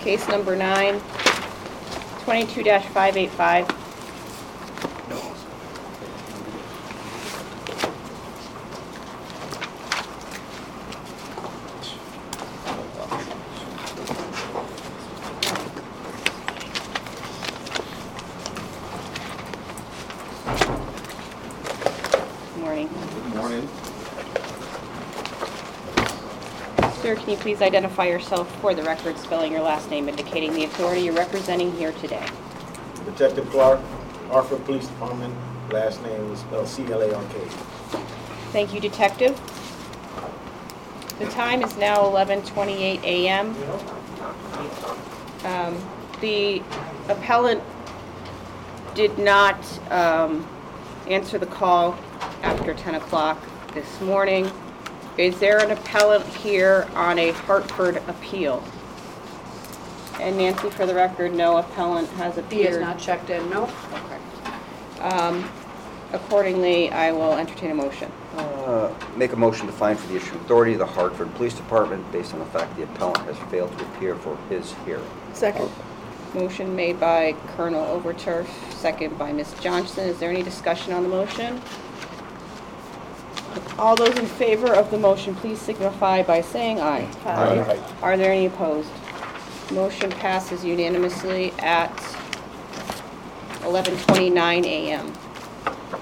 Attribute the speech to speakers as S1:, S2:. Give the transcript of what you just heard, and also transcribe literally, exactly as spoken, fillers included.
S1: Case number nine, twenty-two dash five eight five. Morning.
S2: Good morning.
S1: Sir, can you please identify yourself for the record, spelling your last name, indicating the authority you're representing here today?
S2: Detective Clark, Hartford Police Department. Last name is spelled C L A R K.
S1: Thank you, Detective. The time is now eleven twenty-eight a m Um, the appellant did not um, answer the call after ten o'clock this morning. Is there an appellant here on a Hartford appeal? And Nancy, for the record, no appellant has appeared.
S3: He has not checked in, no.
S1: Okay. Um, accordingly, I will entertain a motion.
S4: Uh, Make a motion to find for the issue of authority of the Hartford Police Department based on the fact the appellant has failed to appear for his hearing.
S3: Second.
S1: Motion made by Colonel Overturf, second by Miz Johnson. Is there any discussion on the motion? All those in favor of the motion, please signify by saying aye.
S2: Aye. Aye.
S1: Are there any opposed? Motion passes unanimously at eleven twenty-nine a m